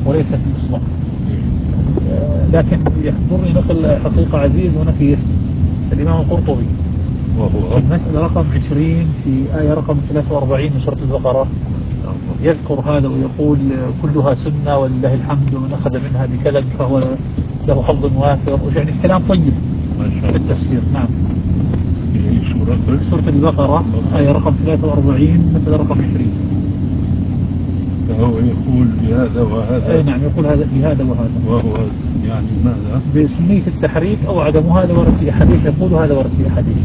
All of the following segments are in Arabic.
وليس في الإصبع. لكن يحضرني نقل حقيقة عزيز ونفيس الإمام القرطبي في المسألة رقم 20 في آية رقم 43 من سورة البقرة، يذكر هذا ويقول كلها سنة ولله الحمد، ومن أخذ منها بكلب فهو له حظ وافر، يعني كلام طيب في التفسير. نعم. سورة البقرة آية رقم 43 مسألة رقم 20. فهو يقول بهذا وهذا. أي نعم، يقول هذا بهذا وهذا. وهو يعني ماذا؟ بسنية التحريف أو عدم هذا ورد في أحاديث، يقول هذا ورد في أحاديث.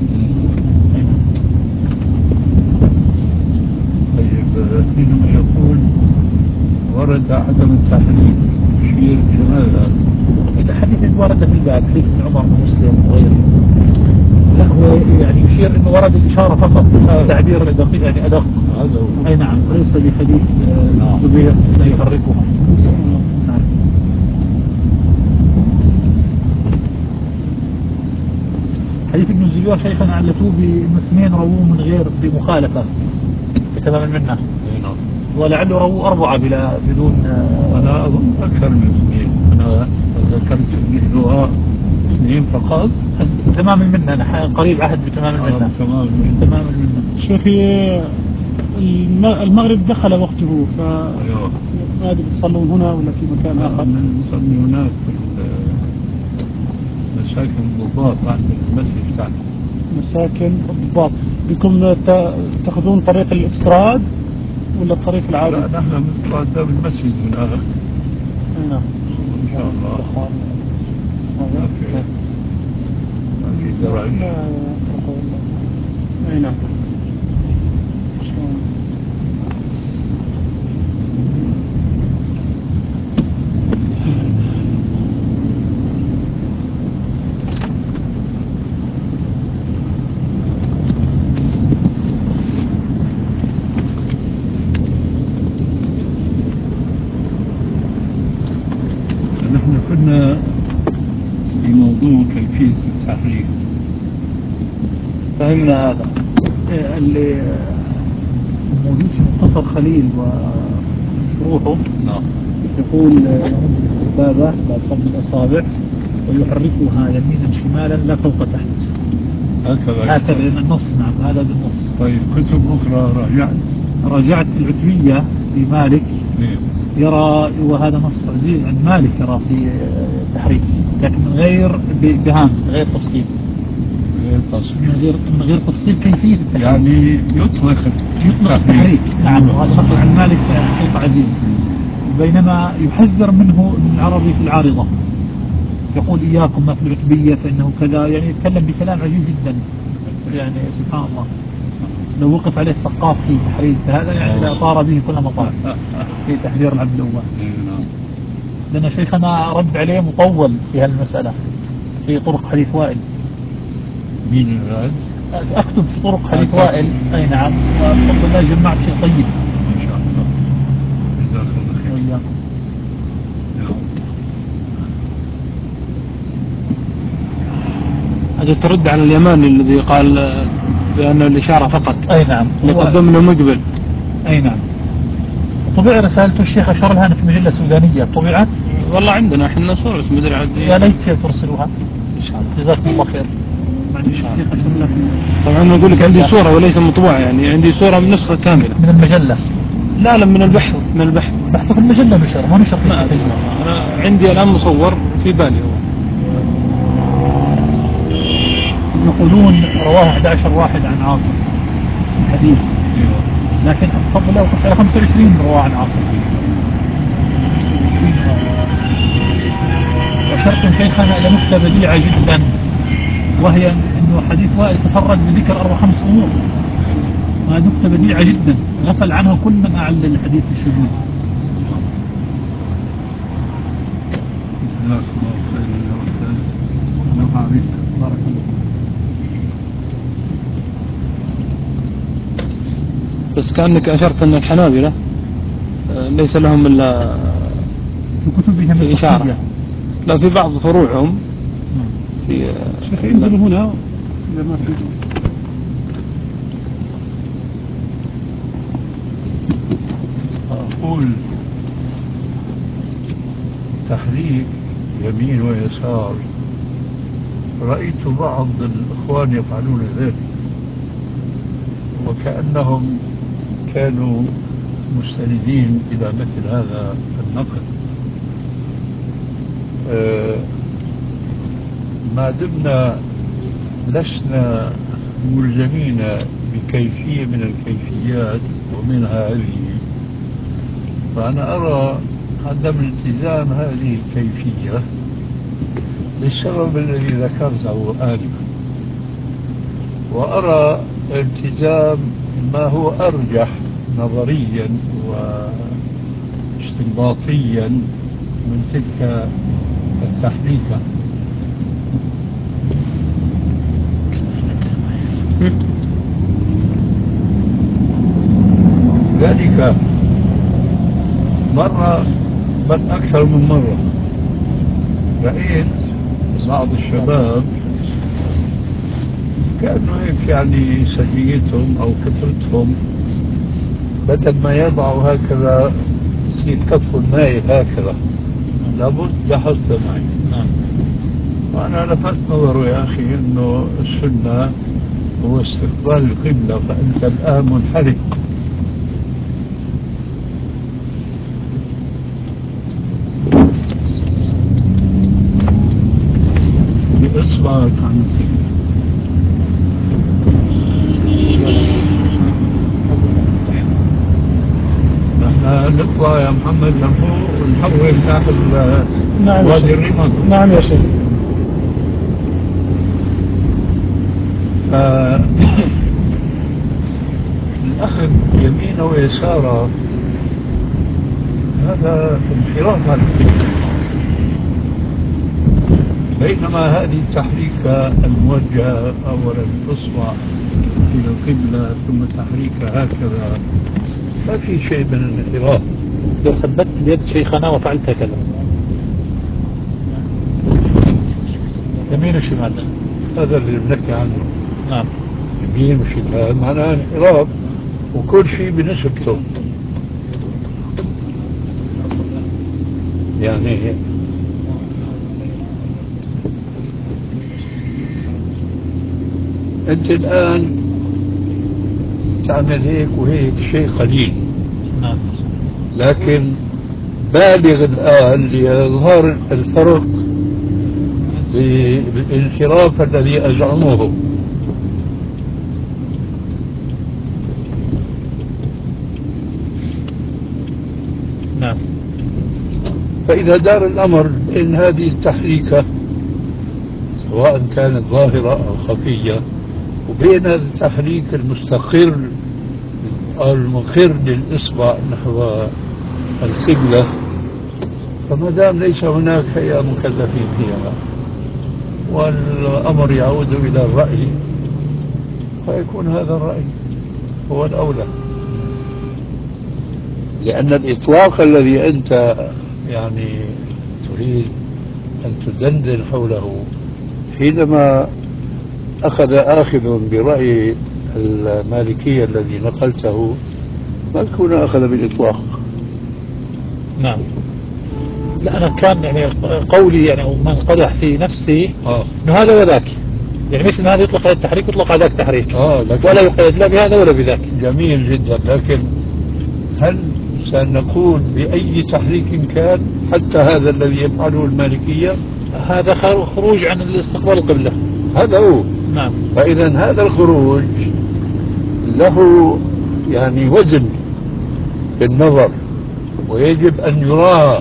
طيب حينما يقول ورد عدم التحريف يشير إلى ماذا؟ الحديث الواردة في الباب، حديث ابن عمر ومسلم وغيره. لا هو يعني يشير انه ورد الاشاره فقط، تعبير دقيق يعني ادق. اي نعم، وليس بحديث كبير لا يحركها. نعم. حديث ابن الزبير شيخنا علتوه بانه اثنين رووه من غير بمخالفه بتمام منه، ولعله رووا أربعة بدون. أنا أظن أكثر من اثنين، أنا ذكرت مثلها اثنين فقط. تمام المنة، أنا قريب عهد بتمام المنة. تمام المنة. شيخي المغرب دخل وقته، فما أدري تصلون هنا ولا في مكان آخر؟ نصلي هناك في مساكن الضباط عند المسجد تاعنا. مساكن الضباط. بكم تأخذون طريق الاستراد ولا الطريق العادي؟ لا نحن من باب المسجد هناك. نعم. إن شاء الله. في درج. أي نعم. نحن كنا في موضوع كيفية التحريف، فهمنا هذا اللي موجود في مختصر خليل وشروحه. نعم. يقول يمد السبابة بعد فضل الأصابع ويحركها يمينا شمالا لا فوق تحت، هكذا النص. نعم هذا بالنص. طيب كتب أخرى راجعت العتبية في مالك يرى، وهذا نص عزيز عن مالك، يرى في تحريف لكن من غير بهام، غير تفصيل، من غير تفصيل كيفية التحريف، يعني يطلق التحريف. نعم. وهذا نقل عن مالك حقيقة عزيز، بينما يحذر منه ابن العربي في العارضة، يقول إياكم ما في العتبية فإنه كذا، يعني يتكلم بكلام عجيب جدا، يعني سبحان الله. لو وقف عليه سقاف في تحريف هذا يعني لا طار به كل مطار في تحرير العبد الأول. لأن شيخنا رد عليه مطول في هالمسألة في طرق حديث وائل. مين الرد؟ أكتب في طرق حديث وائل. أي نعم، وبفضل الله جمعت شيء طيب إن شاء الله. جزاك الله خير. وإياكم. هذا ترد على اليماني الذي قال بأن الإشارة فقط. أي نعم. قدمنا مقبل. أي نعم. طبع رسالته الشيخ أشار لها في مجلة سودانية طبعت. والله عندنا احنا صورة مدري عاد. يا ليت ترسلوها إن شاء الله. جزاكم الله خير. الشيخ أشار لها. طبعا أنا أقول لك عندي صورة وليس مطبوعة، يعني عندي صورة من نسخة كاملة من المجلة. لا من البحث. من البحث في المجلة نشر ما نشر في ما أدري. أنا عندي الآن مصور في بالي هو. يقولون رواه 11 واحد عن عاصم حديث، لكن بفضل الله وقف على 25 رواه عن عاصم. وشرط شيخنا إلى نكتة بديعة جدا، وهي أنه حديث وائل تفرد بذكر 4-5 أمور. هذه نكتة بديعة جدا غفل عنها كل من أعل الحديث الشذوذ. جزاك الله خير يا أستاذ. نفع بك. بارك الله. بس كأنك أشرت أن الحنابلة ليس لهم إلا في كتبهم إشارة، لا في بعض فروعهم في شيخ انزلوا هنا إذا ما في. أقول التحريك يمين ويسار رأيت بعض الإخوان يفعلون ذلك وكأنهم كانوا مستندين إلى مثل هذا النقد. ما دمنا لسنا ملزمين بكيفية من الكيفيات ومنها هذه، فأنا أرى عدم التزام هذه الكيفية للسبب الذي ذكرته آنفا، وأرى التزام ما هو أرجح نظريا واستنباطيا من تلك التحريكة. ذلك مرة بل أكثر من مرة رأيت بعض الشباب كأنه هيك يعني سجيتهم أو فطرتهم بدل ما يضعوا هكذا يصير كفهم مايل هكذا، لابد لاحظت معي. وأنا لفت نظره يا أخي إنه السنة هو استقبال القبلة، فأنت الآن منحرف. بإصبعك عن القبلة. نحن نطلع يا محمد لفوق ونحول تحت وادي الرمل. نعم يا شيخ. الأخذ يمين ويسار هذا انحراف عن القبلة، بينما هذه التحريكة الموجهة أولا الإصبع إلى القبلة ثم تحريكها هكذا ما في شيء من الانحراف. لو ثبت بيد شيخنا وفعلت هكذا يمين وشمال، هذا اللي بنحكي عنه. نعم، يمين وشمال معناه انحراف، وكل شيء بنسبته. يعني أنت الآن تعمل هيك وهيك شيء قليل، نعم، لكن بالغ الآن ليظهر الفرق بالانحراف الذي أزعمه. نعم. فإذا دار الأمر بين هذه التحريكة سواء كانت ظاهرة أو خفية وبين التحريك المستقر أو المقر للإصبع نحو القبلة، فما دام ليس هناك هيئة مكلفين فيها والأمر يعود إلى الرأي، فيكون هذا الرأي هو الأولى. لأن الإطلاق الذي أنت يعني تريد أن تدندن حوله حينما أخذ برأي المالكية الذي نقلته ما يكون أخذ بالإطلاق. نعم. لا أنا كان يعني قولي يعني أو من قدح في نفسي إنه هذا وذاك، يعني مثل ما هذا يطلق على التحريك يطلق على ذاك تحريك، ولا يقيد لا بهذا ولا بذاك. جميل جدا، لكن هل سنقول بأي تحريك كان حتى هذا الذي يفعله المالكية؟ هذا خروج عن الاستقبال القبلة، هذا هو. نعم. فإذا هذا الخروج له يعني وزن في النظر ويجب أن يراعى.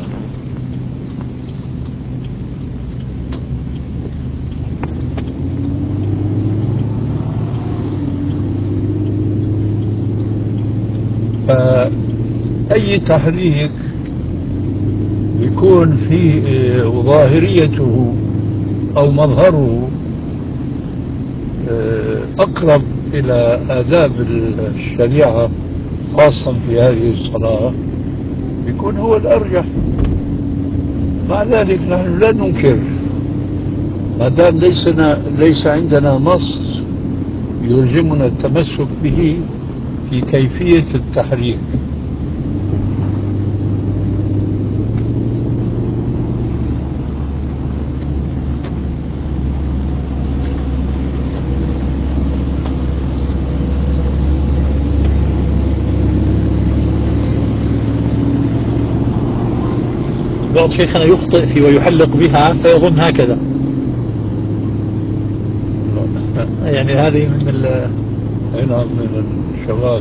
فأي تحريك يكون فيه ظاهريته أو مظهره أقرب إلى آداب الشريعة خاصة في هذه الصلاة يكون هو الأرجح. مع ذلك نحن لا ننكر ما دام ليس عندنا نص يلزمنا التمسك به في كيفية التحريك. بعض شيخنا يخطئ فيه ويحلق بها فيظن هكذا، يعني هذه من هنا من الشواذ.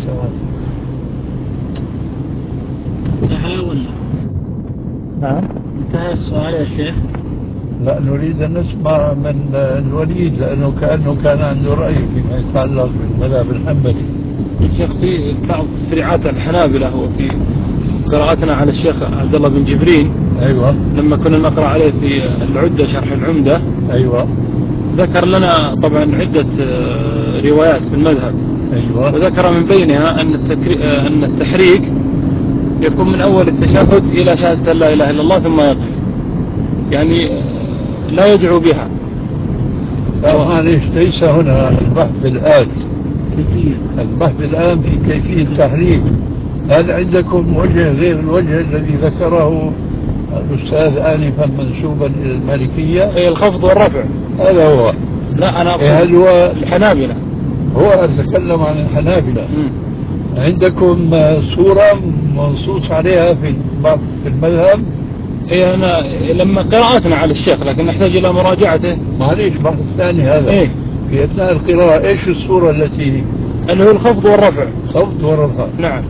انتهى ولا؟ نعم. انتهى السؤال يا شيخ؟ لا، نريد أن نسمع من الوليد، لأنه كأنه كان عنده رأي فيما يتعلق بالمذهب الحنبلي. الشيخ في بعض تفريعات الحنابلة وفي قراءتنا على الشيخ عبد الله بن جبرين، أيوة لما كنا نقرأ عليه في العدة شرح العمدة، أيوة ذكر لنا طبعا عدة روايات في المذهب، أيوة. وذكر من بينها أن التحريك يكون من أول التشهد إلى شهادة لا إله إلا الله ثم يقف، يعني لا يدعو بها. معليش، ليس هنا البحث الآن، البحث الآن في كيفية التحريك. هل عندكم وجه غير الوجه الذي ذكره الأستاذ آنفا منسوبا إلى المالكية؟ هي الخفض والرفع. هذا هو. لا أنا هل هو الحنابلة؟ هو أتكلم عن الحنابلة. عندكم صورة منصوص عليها في المذهب؟ هي أنا لما قراءتنا على الشيخ، لكن نحتاج إلى مراجعته. معليش، بحث ثاني هذا. إيه؟ في أثناء القراءة إيش الصورة التي اللي هو الخفض والرفع. خفض ورفع. نعم.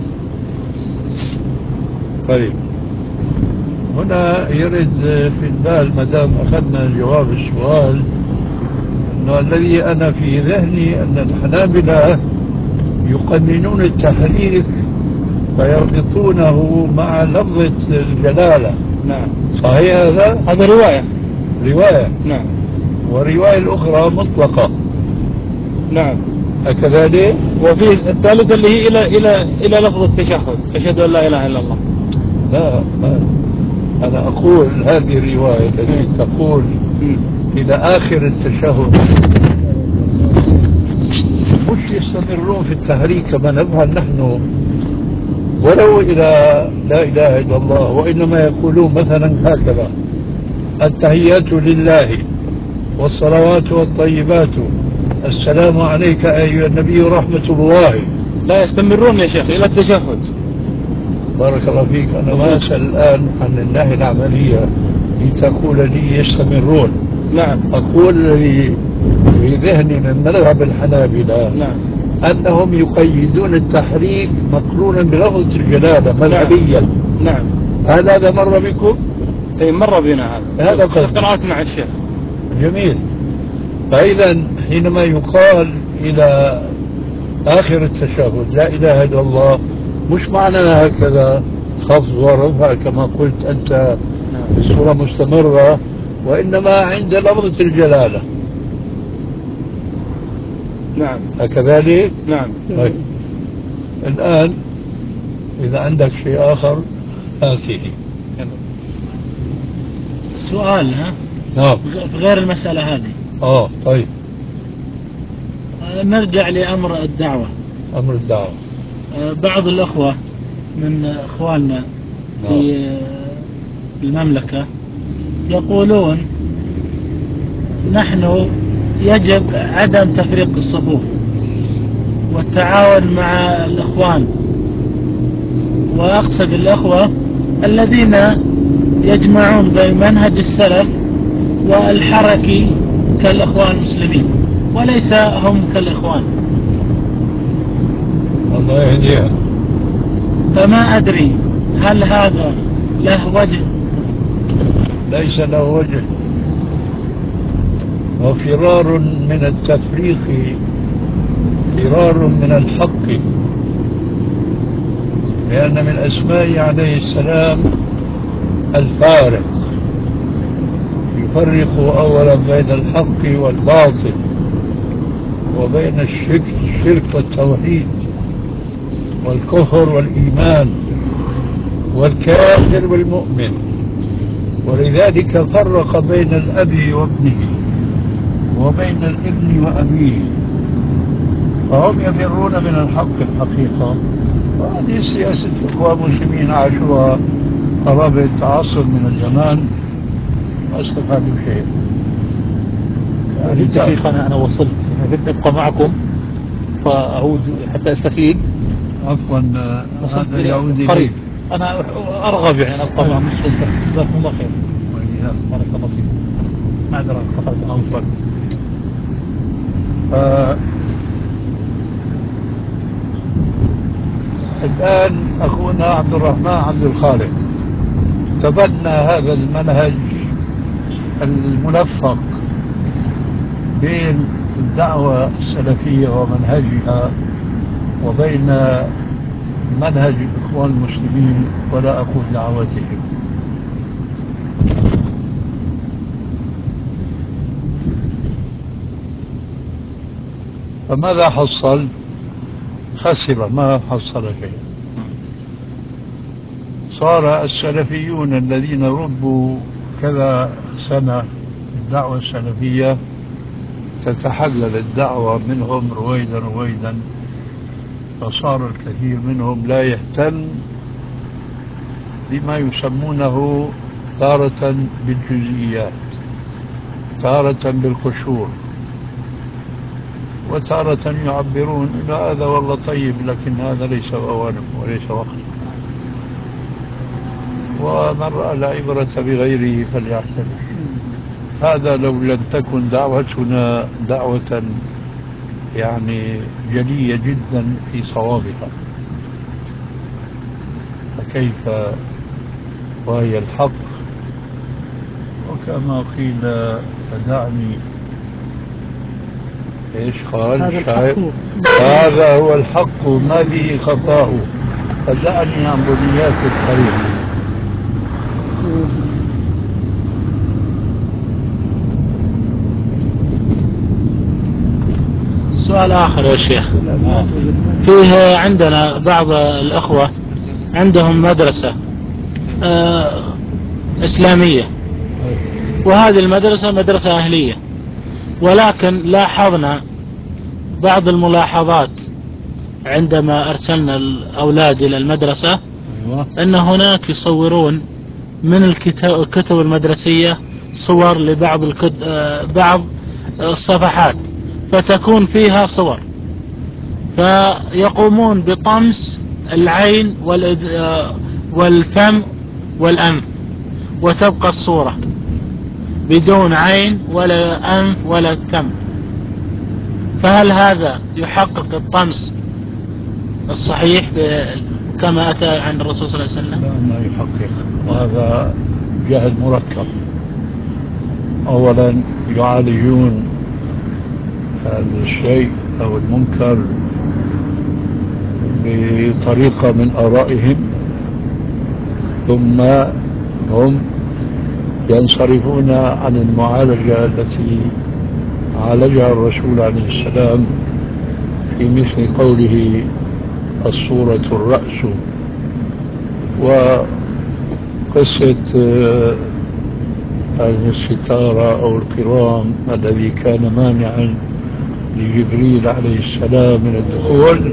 طيب، هنا يرد في البال ما دام أخذنا جواب السؤال، أنه الذي أنا في ذهني أن الحنابلة يقننون التحريك فيربطونه مع لفظة الجلالة. نعم. صحيح هذا؟ هذا رواية. نعم. والرواية الأخرى مطلقة. نعم. هكذا. وفي الثالثة اللي هي إلى لفظ التشهد، أشهد أن لا إله إلا الله. لا، أنا أقول هذه الرواية التي تقول إلى آخر التشهد مش يستمرون في التحريك كما نفعل نحن ولو إلى لا إله إلا الله، وإنما يقولون مثلا هكذا: التحيات لله والصلوات والطيبات، السلام عليك أيها النبي ورحمة الله. لا يستمرون يا شيخ إلى التشهد. بارك الله فيك. أنا ما أسأل الآن عن الناحية العملية لتقول لي يستمرون. نعم. أقول في ذهني من مذهب الحنابلة نعم. أنهم يقيدون التحريك مقرونا بلفظة الجلالة مذهبيا. نعم. هل هذا مر بكم؟ أي مر بنا هذا قراءة مع الشيخ. جميل. فإذا حينما يقال إلى آخر التشهد لا إله إلا الله، مش معناها هكذا خفض ورفع كما قلت أنت بصورة مستمرة، وإنما عند لفظة الجلالة. نعم. هكذلك؟ نعم. طيب. الآن إذا عندك شيء آخر آتيه. سؤال نعم. في غير المسألة هذه. طيب. نرجع لأمر الدعوة. أمر الدعوة. بعض الأخوة من أخواننا في المملكة يقولون نحن يجب عدم تفريق الصفوف والتعاون مع الإخوان، وأقصد الأخوة الذين يجمعون بين منهج السلف والحركي كالإخوان المسلمين، وليس هم كالإخوان. الله يهديها. فما أدري هل هذا له وجه؟ ليس له وجه، وفرار من التفريق فرار من الحق، لأن من أسمائه عليه السلام الفارق، يفرق أولا بين الحق والباطل، وبين الشرك والتوحيد، والكفر والإيمان، والكافر والمؤمن. ولذلك فرق بين الأب وابنه، وبين الابن وأبيه، فهم يفرون من الحق الحقيقة. وهذه سياسة الإخوان المسلمين عاشوها قرابة عصر من الزمان، ما استفادوا شيء. يعني شيخنا أنا وصلت، بدي أبقى معكم فأعود حتى أستفيد. عفوا، هذا يعود قريب. أنا أرغب يعني أبقى مع السلطة. جزاكم الله خير. بارك الله فيكم. معذرة قطعت الأوصال. الآن أخونا عبد الرحمن عبد الخالق تبنى هذا المنهج الملفق بين الدعوة السلفية ومنهجها وبين منهج الإخوان المسلمين، ولا أقول دعوتهم. فماذا حصل؟ خسر، ما حصل شيء. صار السلفيون الذين ربوا كذا سنة الدعوة السلفية تتحلل الدعوة منهم رويدا رويدا، فصار الكثير منهم لا يهتم بما يسمونه تارة بالجزئيات، تارة بالقشور، وتارة يعبرون إلى هذا والله طيب لكن هذا ليس أوانه وليس وقته، ومن رأى العبرة بغيره فليعتبر. هذا لو لم تكن دعوتنا دعوة يعني جلية جدا في صوابها، فكيف وهي الحق؟ وكما قيل فدعني، ايش قال الشاعر؟ هذا هو الحق ما به خطاه، فدعني عن بنيات الطريق. سؤال آخر يا شيخ. فيه عندنا بعض الأخوة عندهم مدرسة إسلامية، وهذه المدرسة مدرسة أهلية، ولكن لاحظنا بعض الملاحظات عندما أرسلنا الأولاد إلى المدرسة أن هناك يصورون من الكتب المدرسية صور لبعض بعض الصفحات، فتكون فيها صور، فيقومون بطمس العين والفم والأنف، وتبقى الصورة بدون عين ولا أنف ولا فم. فهل هذا يحقق الطمس الصحيح كما أتى عن الرسول صلى الله عليه وسلم؟ لا، ما يحقق، وهذا جهل مركب. أولا يعالجون الشيء أو المنكر بطريقة من آرائهم، ثم هم ينصرفون عن المعالجة التي عالجها الرسول عليه السلام في مثل قوله الصورة الرأس، وقصة الستارة أو الكرام الذي كان مانعا لجبريل عليه السلام من الدخول،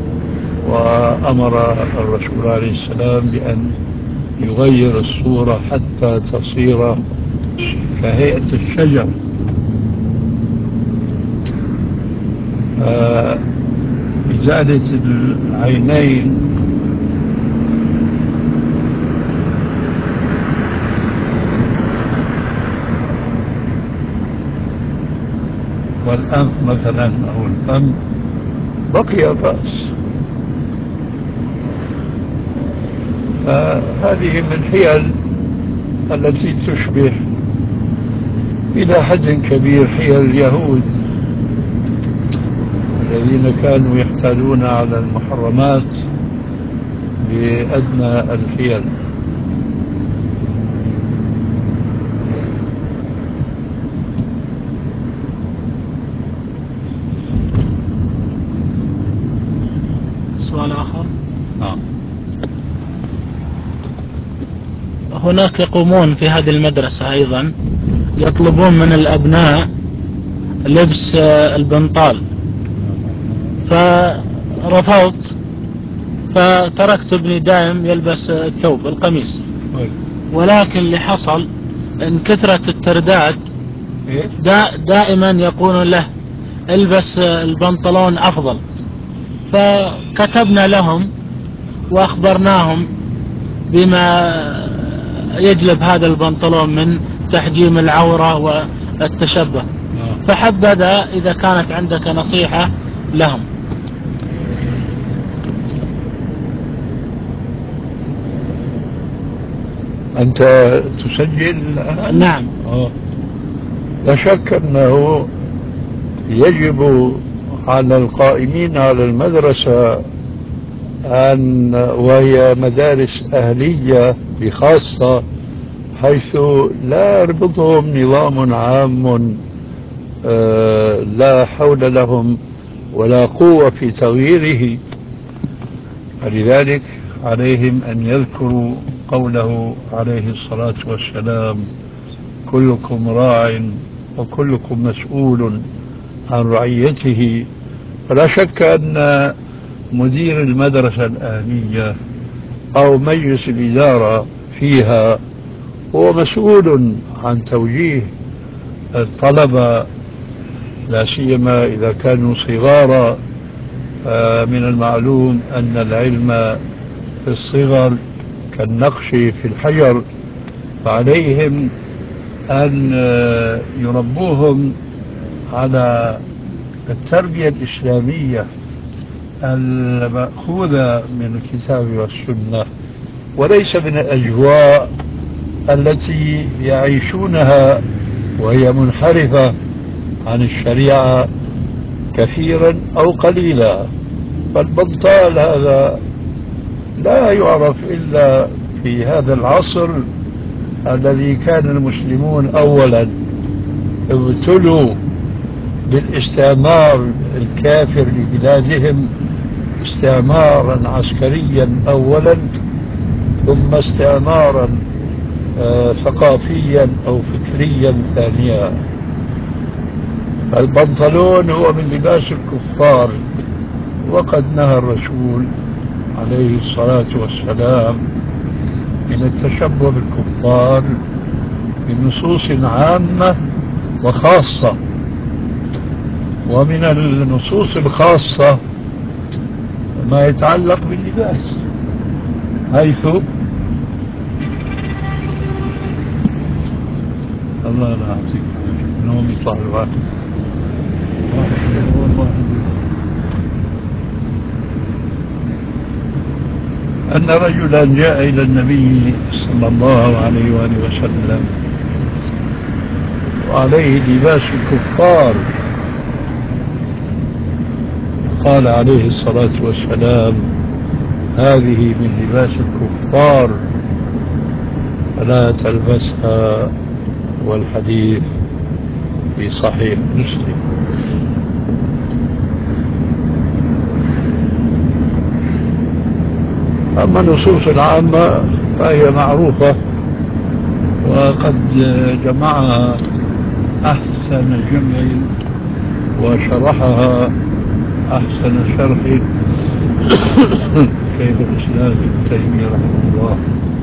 وأمر الرسول عليه السلام بأن يغير الصورة حتى تصير كهيئة الشجر. إزالة العينين والأنف مثلا أو الفم بقي بأس. هذه من الحيل التي تشبه إلى حد كبير حيل اليهود الذين كانوا يحتالون على المحرمات بأدنى الحيل. سؤال آخر. هناك يقومون في هذه المدرسة أيضا يطلبون من الأبناء لبس البنطال، فرفضت، فتركت ابني دائم يلبس الثوب القميص، ولكن اللي حصل ان كثرة الترداد دائما يقولون له البس البنطلون أفضل. فكتبنا لهم وأخبرناهم بما يجلب هذا البنطلون من تحجيم العورة والتشبه، فحبذا إذا كانت عندك نصيحة لهم. أنت تسجل؟ نعم. لا شك أنه يجب على القائمين على المدرسة وهي مدارس أهلية بخاصة، حيث لا يربطهم نظام عام لا حول لهم ولا قوة في تغييره، فلذلك عليهم أن يذكروا قوله عليه الصلاة والسلام: كلكم راع وكلكم مسؤول عن رعيته. فلا شك أن مدير المدرسة الآنية أو مجلس الإدارة فيها هو مسؤول عن توجيه الطلبة، لا سيما إذا كانوا صغارا. من المعلوم أن العلم في الصغر كالنقش في الحجر، فعليهم أن يربوهم على التربية الإسلامية المأخوذة من الكتاب والسنة، وليس من الأجواء التي يعيشونها وهي منحرفة عن الشريعة كثيرا أو قليلا. فالبنطال هذا لا يعرف إلا في هذا العصر الذي كان المسلمون أولا ابتلوا بالاستعمار الكافر لبلادهم استعمارا عسكريا أولا، ثم استعمارا ثقافيا أو فكريا ثانيا. البنطلون هو من لباس الكفار، وقد نهى الرسول عليه الصلاة والسلام من التشبه بالكفار بنصوص عامة وخاصة. ومن النصوص الخاصة ما يتعلق باللباس، حيث الله لا يعطيك نوم يطلع الواحد أن رجلا جاء إلى النبي صلى الله عليه وآله وسلم وعليه لباس الكفار، قال عليه الصلاة والسلام: هذه من لباس الكفار فلا تلبسها. والحديث في صحيح مسلم. أما النصوص العامة فهي معروفة، وقد جمعها أحسن جمع وشرحها أحسن شرح شيخ الإسلام ابن تيمية رحمه الله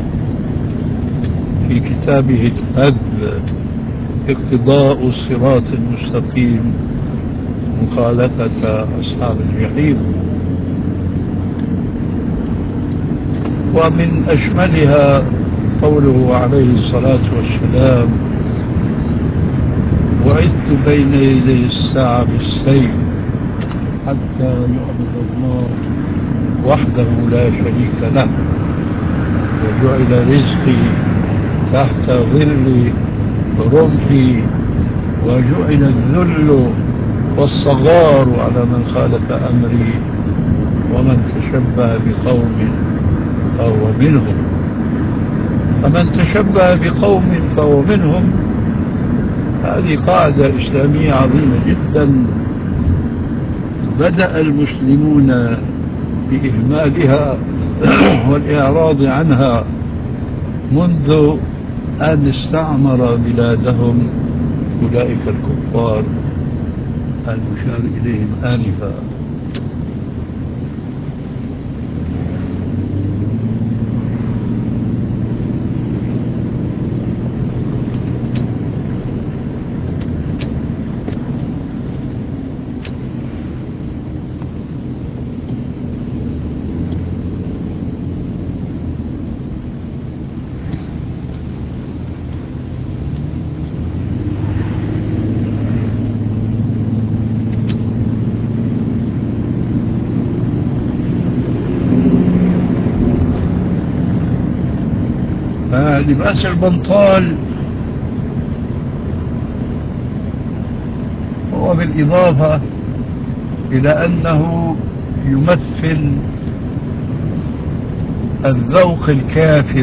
في كتابه الهدي اقتضاء الصراط المستقيم مخالفة أصحاب الجحيم. ومن أشملها قوله عليه الصلاة والسلام: بعثت بين يدي الساعة بالسيف حتى يعبد الله وحده لا شريك له، وجعل رزقي تحت ظل رمحي، وجعل الذل والصغار على من خالف أمري، ومن تشبه بقوم فهو منهم. فمن تشبه بقوم فهو منهم، هذه قاعدة إسلامية عظيمة جدا بدأ المسلمون بإهمالها والإعراض عنها منذ أن استعمر بلادهم أولئك الكفار المشار إليهم آنفا. لباس البنطال هو بالإضافة إلى أنه يمثل الذوق الكافر،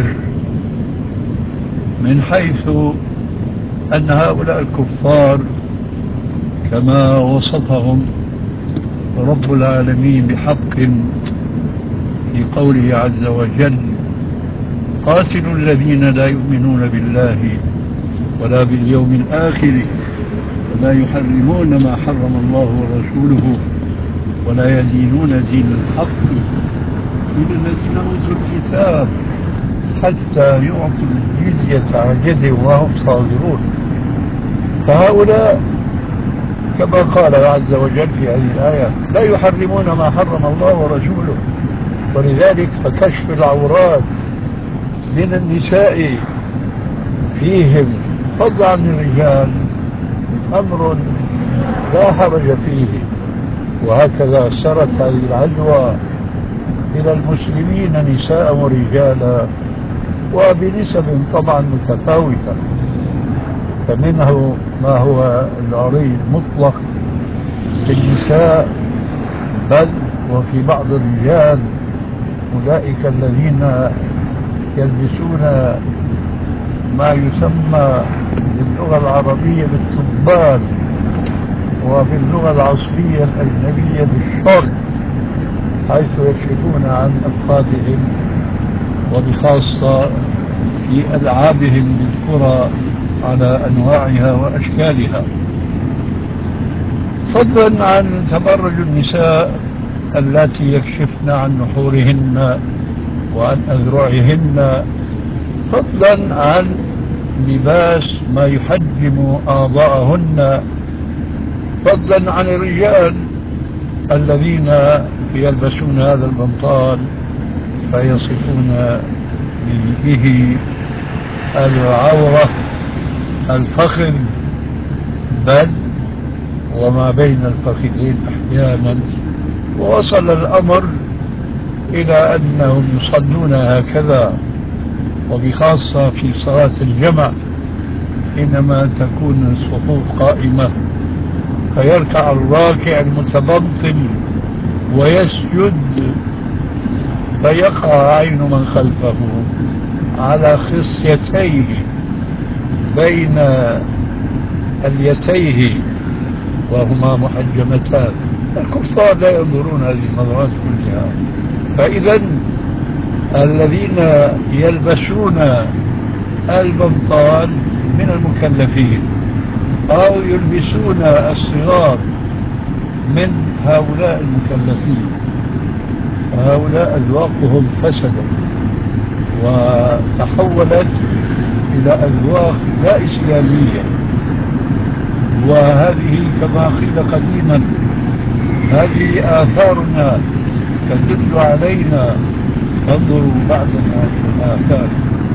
من حيث أن هؤلاء الكفار كما وصفهم رب العالمين بحق في قوله عز وجل: قاتلوا الذين لا يؤمنون بالله ولا باليوم الآخر ولا يحرمون ما حرم الله ورسوله ولا يدينون دين الحق من الذين أوتوا الكتاب حتى يعطوا الجزية عن يد وهم صاغرون. فهؤلاء كما قال عز وجل في هذه الآية لا يحرمون ما حرم الله ورسوله، ولذلك فكشف العورات من النساء فيهم فضلا عن الرجال أمر لا حرج فيه. وهكذا سرت هذه العدوى إلى المسلمين نساء ورجالا وبنسب طبعا متفاوتة، فمنه ما هو العري المطلق للنساء، بل وفي بعض الرجال أولئك الذين يلبسون ما يسمى باللغة العربية بالتبان وباللغة العصرية الأجنبية بالشورت، حيث يكشفون عن أفخاذهم وبخاصة في ألعابهم بالكرة على أنواعها وأشكالها، فضلا عن تبرج النساء اللاتي يكشفن عن نحورهن وعن أذرعهن، فضلا عن لباس ما يحجم أعضاءهن، فضلا عن الرجال الذين يلبسون هذا البنطال فيصفون به العورة الفخذ، بل وما بين الفخذين أحيانا، ووصل الأمر إلى أنهم يصلون هكذا، وبخاصة في صلاة الجمع حينما تكون الصفوف قائمة فيركع الراكع المتبطل ويسجد فيقع عين من خلفه على خصيتيه بين اليتيه وهما محجمتان. الكفار لا ينظرون هذه النظرات كلها، فإذا الذين يلبسون البنطال من المكلفين أو يلبسون الصغار من هؤلاء المكلفين، فهؤلاء أذواقهم فسدت وتحولت إلى أذواق لا إسلامية، وهذه كما قيل قديما هذه آثارنا تدل علينا، انظروا بعدنا في الآثار.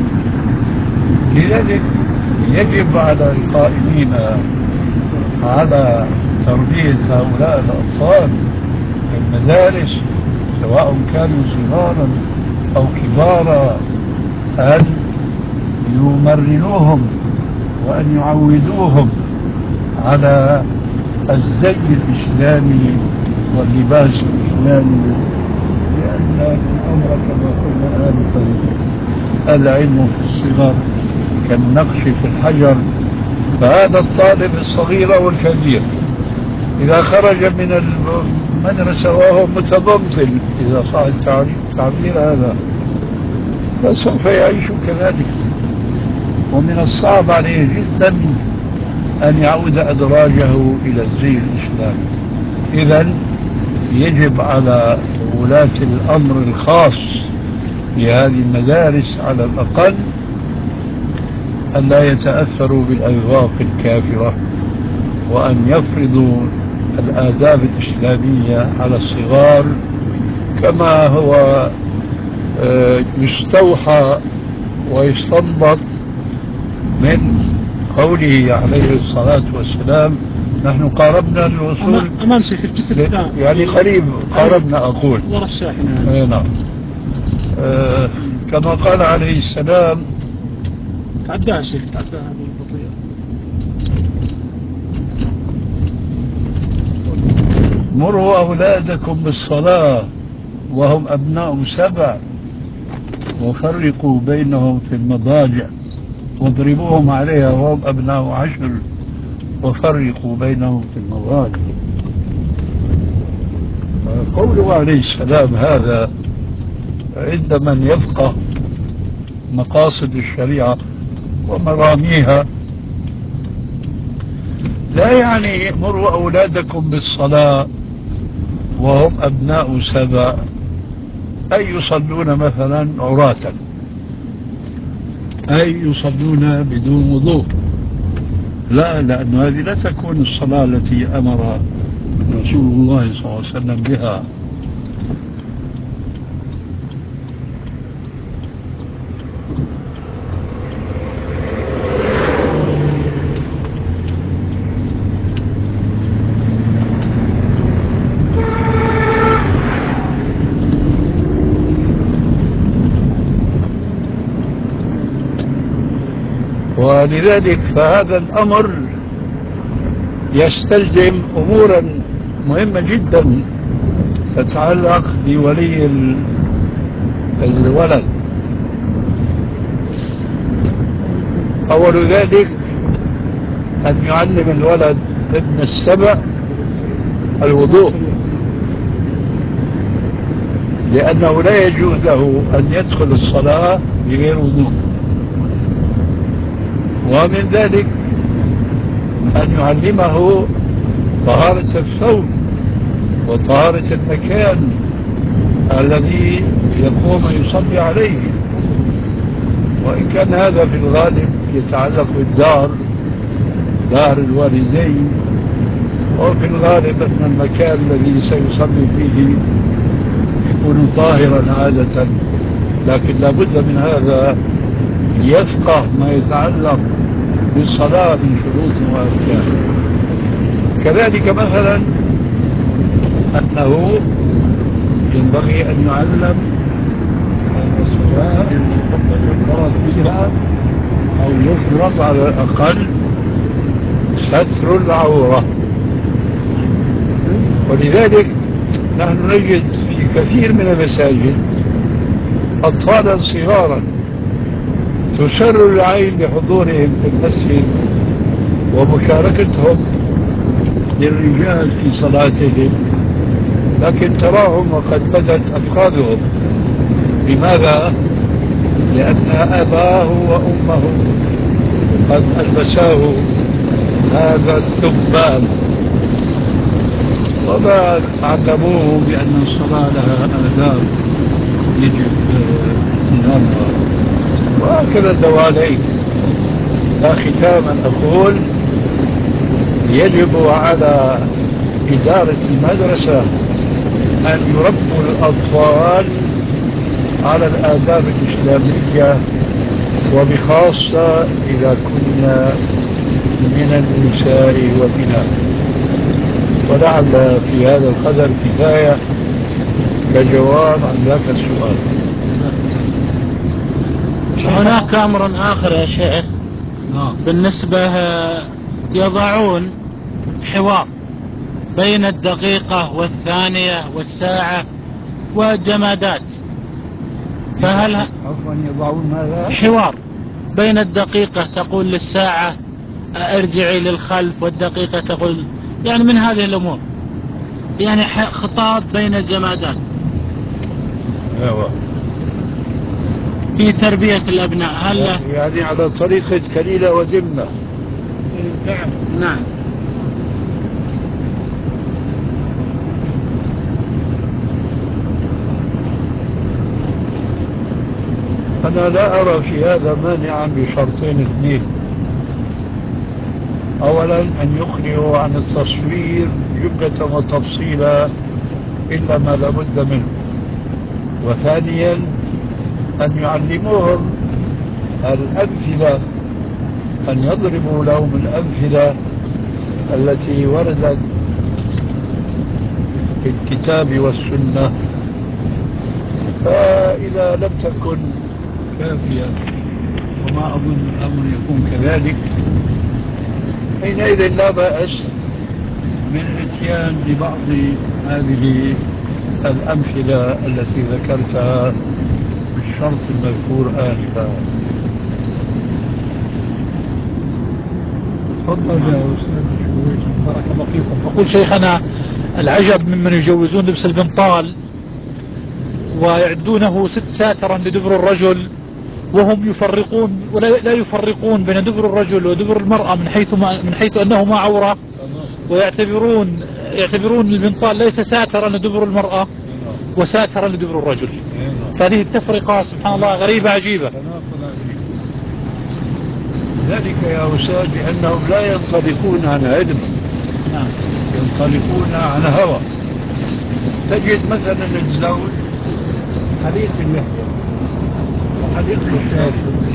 لذلك يجب على القائمين على تربية هؤلاء الأطفال في المدارس سواء كانوا صغارا أو كبارا أن يمرنوهم وأن يعودوهم على الزي الإسلامي واللباس الإسلامي، لأن الأمر كما قلنا آنفا العلم في الصغر كالنقش في الحجر. فهذا الطالب الصغير أو الكبير إذا خرج من المدرسة وهو متبطل، إذا صح التعبير هذا، فسوف يعيش كذلك، ومن الصعب عليه جدا أن يعود أدراجه إلى الزي الإسلامي. إذن يجب على ولاة الأمر الخاص في هذه المدارس على الأقل أن لا يتأثروا بالأذواق الكافرة، وأن يفرضوا الآداب الإسلامية على الصغار كما هو يستوحى ويستنبط من قوله عليه الصلاة والسلام: نحن قاربنا الوصول أمام شيخ الجسد الثاني، يعني قريب قاربنا أقول ورا الشاحنة. نعم. كما قال عليه السلام: تعداها شيخ، تعداها هذه البطيئة. مروا أولادكم بالصلاة وهم أبناء 7 وفرقوا بينهم في المضاجع واضربوهم عليها وهم أبناء 10 وفرقوا بينهم في المضاجع. قوله عليه السلام هذا عند من يفقه مقاصد الشريعة ومراميها لا يعني مروا أولادكم بالصلاة وهم أبناء 7 أي يصلون مثلا عراة، أي يصلون بدون وضوء، لا، لأن هذه لا تكون الصلاة التي أمر رسول الله صلى الله عليه وسلم بها. ولذلك فهذا الأمر يستلزم أمورا مهمة جدا تتعلق بولي الولد. أول ذلك أن يعلم الولد ابن 7 الوضوء، لأنه لا يجوز له أن يدخل الصلاة بغير وضوء. ومن ذلك أن يعلمه طهارة الثوب وطهارة المكان الذي يقوم يصلي عليه، وإن كان هذا في الغالب يتعلق بالدار، دار الوالدين، وفي الغالب أن المكان الذي سيصلي فيه يكون طاهرا عادة، لكن لابد من هذا ليفقه ما يتعلق بالصلاة من شروط وأركان. كذلك مثلا أنه ينبغي أن يعلم الصلاة يفرض فيها أو يفرض على الأقل ستر العورة. ولذلك نحن نجد في كثير من المساجد أطفالا صغارا تسر العين بحضورهم في المسجد ومشاركتهم للرجال في صلاتهم، لكن تراهم وقد بدت أفخاذهم. لماذا؟ لأن أباه وأمه قد ألبساه هذا الثبان وما علموه بأن الصلاة لها آداب يجب احترامها، وهكذا الدوالين. ختاما أقول يجب على إدارة المدرسة أن يربوا الأطفال على الآداب الإسلامية، وبخاصة إذا كنا من النساء والإناث. ولعل في هذا القدر كفاية كجواب عن ذاك السؤال. هناك أمر آخر يا شيخ، بالنسبة يضعون حوار بين الدقيقة والثانية والساعة والجمادات، فهل عفوا يضعون ماذا؟ حوار بين الدقيقة تقول للساعة ارجعي للخلف، والدقيقة تقول يعني من هذه الأمور، يعني خطاب بين الجمادات في تربية الأبناء، هل يعني على طريقة كليلة ودمنة؟ نعم نعم. أنا لا أرى في هذا مانعا بشرطين اثنين. أولا أن يخلوا عن التصوير جملة وتفصيلا إلا ما لابد منه، وثانيا أن يعلموهم الأمثلة، أن يضربوا لهم الأمثلة التي وردت في الكتاب والسنة. فإذا لم تكن كافية وما أظن الأمر يكون كذلك، حينئذ لا بأس من الاتيان ببعض هذه الأمثلة التي ذكرتها بالشرط المذكور آنفا. تفضل يا أستاذ. بارك الله فيكم. أقول شيخنا العجب ممن يجوزون لبس البنطال ويعدونه ساترا لدبر الرجل، وهم يفرقون ولا لا يفرقون بين دبر الرجل ودبر المرأة من حيث أنهما عورة، ويعتبرون البنطال ليس ساترا لدبر المرأة وساترا لدبر الرجل. هذه التفرقة سبحان الله غريبة عجيبة. ذلك يا أستاذ بأنهم لا ينطلقون عن علم، ينطلقون عن هوى. تجد مثلا الزوج حليق اللحية وحليق الشارب.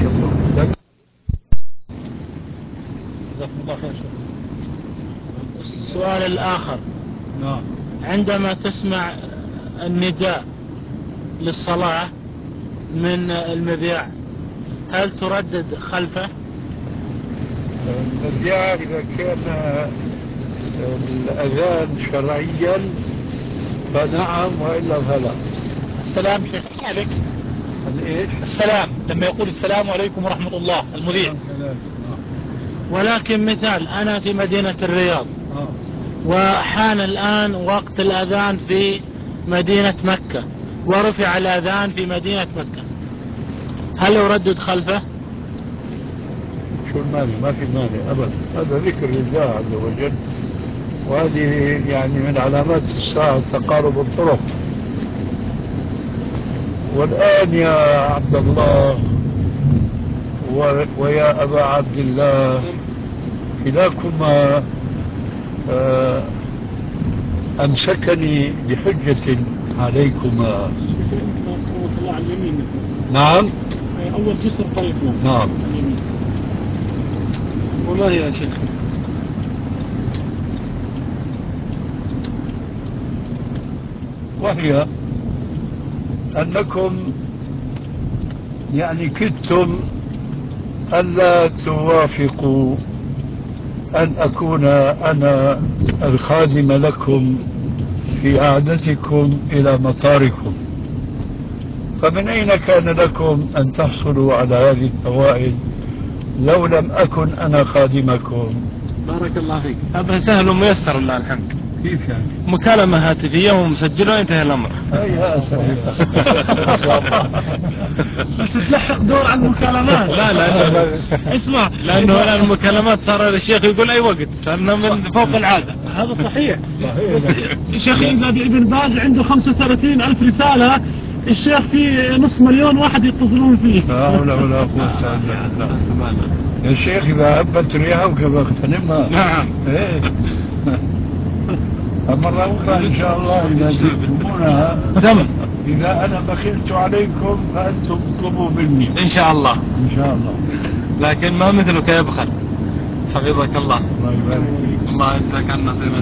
جزاكم الله خير. السؤال الآخر، عندما تسمع النداء للصلاة من المذياع هل تردد خلفه؟ المذياع إذا كان الأذان شرعيا فنعم، وإلا فلا. السلام شيخ عليك. ايش؟ السلام لما يقول السلام عليكم ورحمة الله المذيع. ولكن مثال أنا في مدينة الرياض وحان الآن وقت الأذان في مدينة مكة ورفع الأذان في مدينة مكة، هل أردد خلفه؟ شو المانع؟ ما في مانع أبدا، هذا ذكر لله عز وجل، وهذه يعني من علامات الساعة تقارب الطرق. والآن يا عبد الله ويا أبا عبد الله كلاكما أمسكني بحجة عليكما. نعم، أول جسر طريقنا. نعم. والله يا شيخ وهي أنكم يعني كدتم ألا توافقوا أن أكون أنا الخادم لكم في عادتكم إلى مطاركم، فمن أين كان لكم أن تحصلوا على هذه الفوائد لو لم أكن أنا خادمكم؟ بارك الله فيك، هذا سهل وميسر لله الحمد. كيف يعني؟ مكالمة هاتفية ومسجلة وانتهى الأمر. أي سهل. بس تلحق دور على المكالمات. لا لأنه اسمع، لأنه الآن المكالمات صار الشيخ يقول أي وقت، صرنا من فوق العادة. هذا صحيح. بس الشيخ إذا ابن باز عنده 35,000 رسالة، الشيخ في نص مليون واحد يتصلون فيه. لا حول ولا قوة إلا بالله. يا شيخ إذا هبت رياحك فاغتنمها. نعم. إيه. مرة أخرى إن شاء الله إذا جئتمونا إذا أنا بخلت عليكم فأنتم اطلبوا مني إن شاء الله. إن شاء الله، لكن ما مثلك يبخل. حفظك الله. الله يبارك فيك. الله يجزاك عنا خير.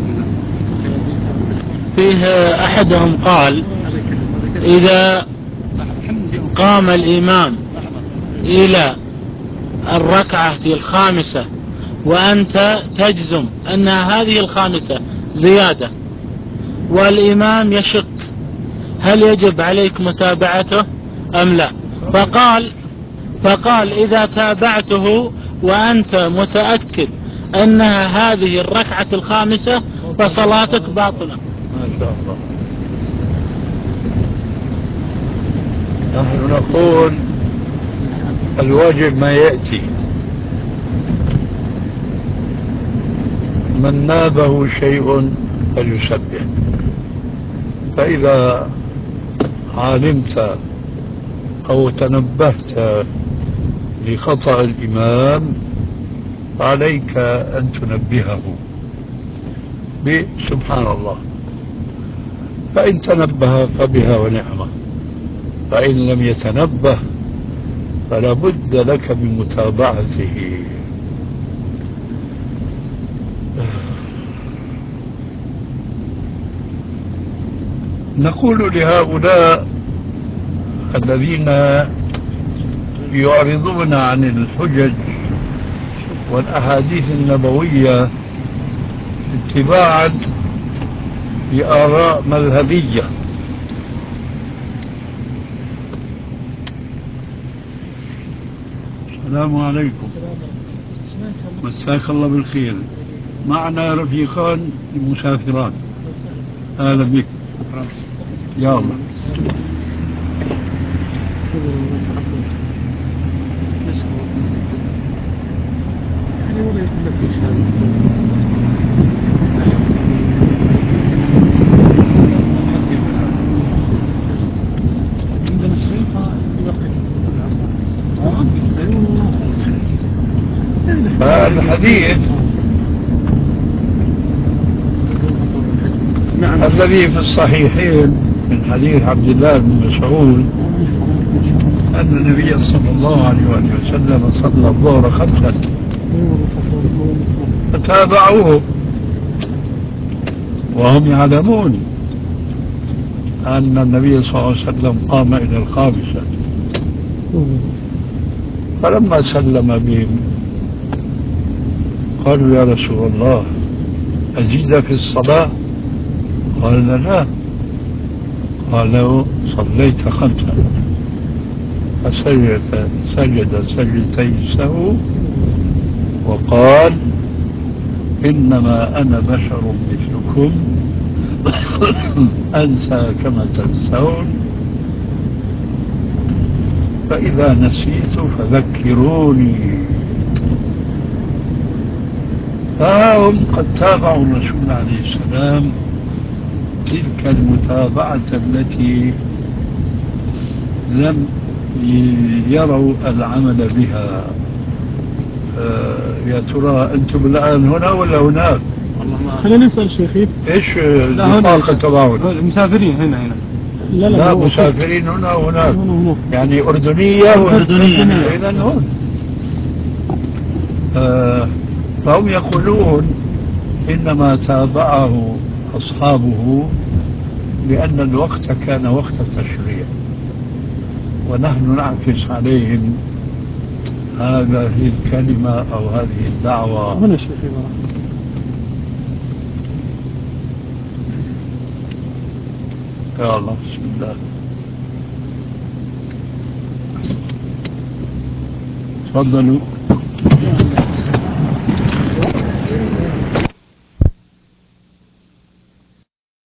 فيه أحدهم قال إذا قام الإمام إلى الركعة الخامسة وأنت تجزم أن هذه الخامسة زيادة والإمام يشك، هل يجب عليك متابعته أم لا؟ فقال إذا تابعته وأنت متأكد أنها هذه الركعة الخامسة فصلاتك باطلة. ما شاء الله. نحن نقول الواجب ما يأتي، من نابه شيء فليسبح، فإذا علمت أو تنبهت لخطأ الإمام عليك أن تنبهه بسبحان الله، فإن تنبه فبها ونعمة، فإن لم يتنبه فلا بد لك من متابعته. نقول لهؤلاء الذين يعرضون عن الحجج والأحاديث النبوية اتباعا لآراء مذهبية. السلام عليكم، مساك الله بالخير. معنا رفيقان مسافران، أهلا بك. يا الله. الحديث الذي في الصحيحين من حديث عبد الله بن مسعود أن النبي صلى الله عليه وسلم صلى الظهر خمسا فتابعوه وهم يعلمون أن النبي صلى الله عليه وسلم قام إلى الخامسة، فلما سلم بهم قالوا يا رسول الله أزيد في الصلاة؟ قال لا. قالوا صليت خمسا، فسجد سجدتي السهو وقال إنما أنا بشر مثلكم أنسى كما تنسون، فإذا نسيت فذكروني. فهم قد تابعوا الرسول عليه السلام تلك المتابعة التي لم يروا العمل بها. يا ترى أنتم الآن هنا ولا هناك؟ خلينا نسأل شيخي إيش البطاقة تبعون؟ المسافرين هنا. لا مسافرين هنا وهناك، يعني أردنية إذا هون. فهم يقولون إنما تابعه أصحابه لأن الوقت كان وقت التشريع، ونحن نعكس عليهم هذه الكلمة أو هذه الدعوة. هنا شيخي يا الله، بسم الله. تفضلوا.